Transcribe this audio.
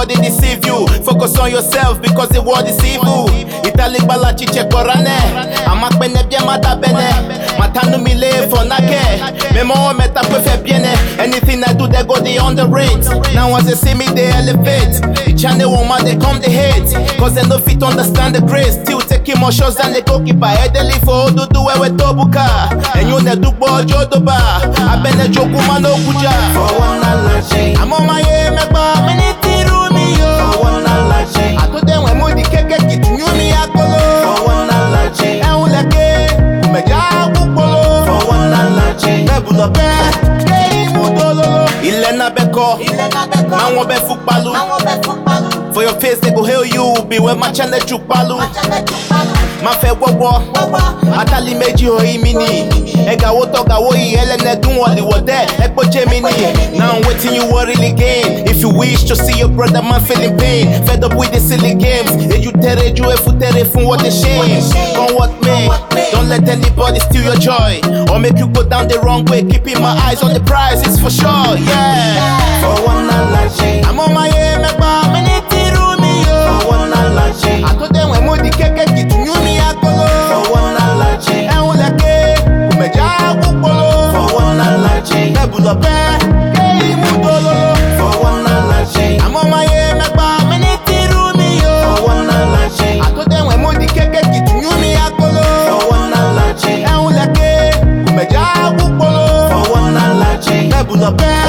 nobody deceive you. Focus on yourself because the world is evil. Italic bala chiche korane. Amak bene bien mata bene. Matanu mile for nake. Memo meta prefe biene. Anything I do they go they underrate. Now as they see me they elevate. The channel woman they come they hate. Cause they no fit understand the grace. Still taking more shots than the goalkeeper. Edeli for do we tobuka. And you ne do bo jodoba. I bene joku mano kuja. For one allergy, I'm on my aim about minute rumi yo. for one allergy, I told them when mudi keke kitunyu mi akolo. for one allergy, En uleke umeja kupolo. for one allergy, Nebulo be kei mudololo. Ilena beko, na wobe fukbalu. For your face they go hail you. Be where my channel chukbalu. Ma fe wowo, atali meji ho imini. Ega wo toga wo yi elene dun wali wo de. Ekpo Gemini. Now I'm waiting you what really gain. If you wish to see your brother man feeling pain. Fed up with the silly games. You tere ju efu tere fun what the shame. Come what may. Don't let anybody steal your joy. Or make you go down the wrong way. Keeping my eyes on the prize, it's for sure, yeah. for one allergy, I'm on my aim about minute rumi yo. for one allergy, I told them when mudi keke kitunyu mi akolo. for one allergy, En uleke umeja kupolo. for one allergy, Nebulo be kei mudololo. for one allergy, I'm on my aim about minute rumi yo. for one allergy, I told them when mudi keke kitunyu mi akolo. for one allergy, En uleke umeja kupolo. for one allergy, Nebulo be